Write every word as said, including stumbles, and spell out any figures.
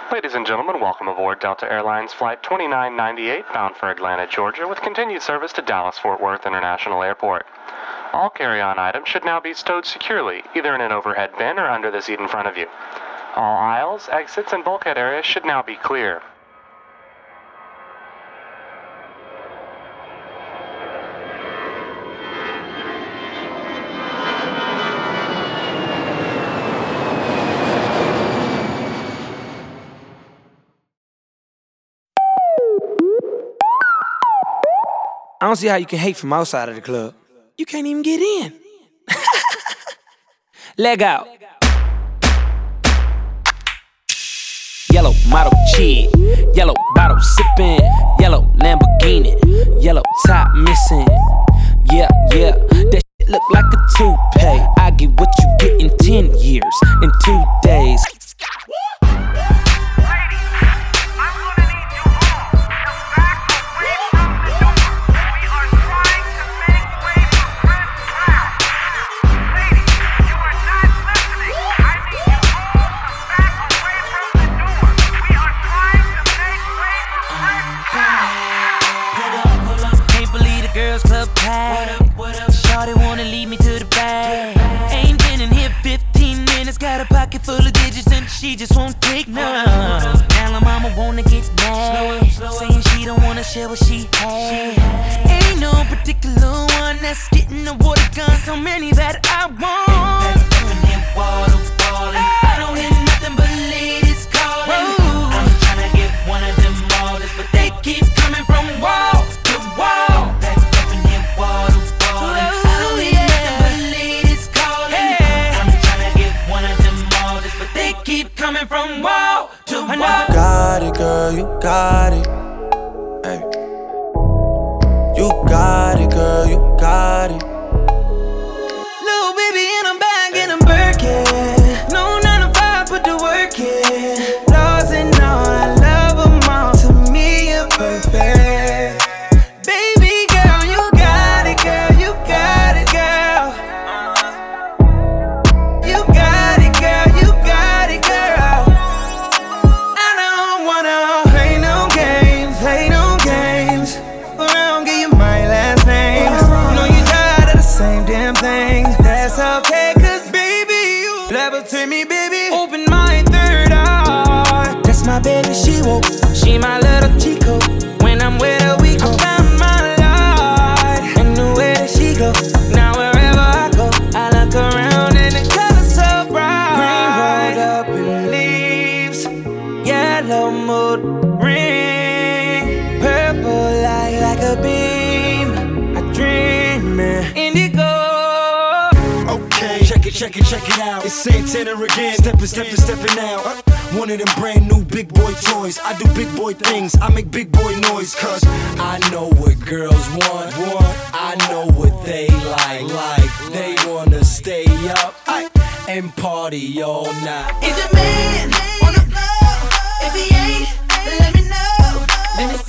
Ladies and gentlemen, welcome aboard Delta Airlines Flight twenty-nine ninety-eight, bound for Atlanta, Georgia, with continued service to Dallas-Fort Worth International Airport. All carry-on items should now be stowed securely, either in an overhead bin or under the seat in front of you. All aisles, exits, and bulkhead areas should now be clear. I don't see how you can hate from outside of the club. You can't even get in. Leg out. Yellow model chick, yellow bottle sippin', yellow Lamborghini, yellow top missing. Yeah, yeah, that shit look like a toupee. I get what you get in ten years, in two days. Shawty wanna lead me to the bag. Ain't been in here fifteen minutes. Got a pocket full of digits and she just won't take none. Now her mama wanna get mad, saying she don't wanna share what she had. Ain't no particular one that's getting the water gun. So many that I want. Water falling. I don't hear nothing but ladies calling. I'm tryna get one of them models, but they keep coming from wall to wall. Coming from wall to wall. You got it, girl, you got it. Hey. You got it, girl, you got it. Little baby and I'm back in a Birkin. No nine to five, put the work in. Laws and all, I love them all. To me, you're perfect. Baby girl, you got it, girl, you got it, girl. You got it, girl, you got it, girl. Okay, cause baby, you levitate me, baby. Open my third eye. That's my baby, she woke. She my little Chico. When I'm with her, we go. I found my light and the way that she go. Now wherever I go, I look around and the color's so bright. Green rolled up in leaves, yellow mood ring, purple light like a beam. I dream it. Indigo. Check it, check it, check it out. It's Santana again. Steppin', steppin', steppin' out. One of them brand new big boy toys. I do big boy things. I make big boy noise. Cause I know what girls want. want. I know what they like. Like they wanna stay up and party all night. Is a man on the floor? If he ain't, let me know. Let me